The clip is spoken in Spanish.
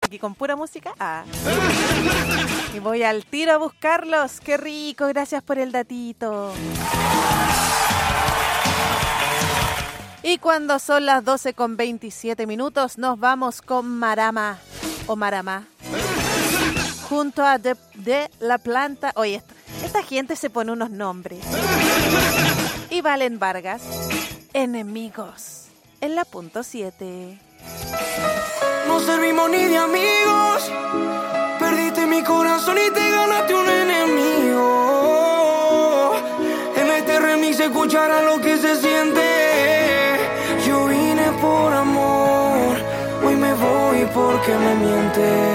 aquí con pura música. Y voy al tiro a buscarlos. ¡Qué rico! Gracias por el datito. Y cuando son las 12:27, nos vamos con Marama o Maramá. Junto a de La Planta. Oye, esta gente se pone unos nombres. Y Valen Vargas. Enemigos. En la punto 7. No servimos ni de amigos. Perdiste mi corazón y te ganaste un enemigo. En este remix se escuchará lo que se siente. Yo vine por amor, hoy me voy porque me mientes.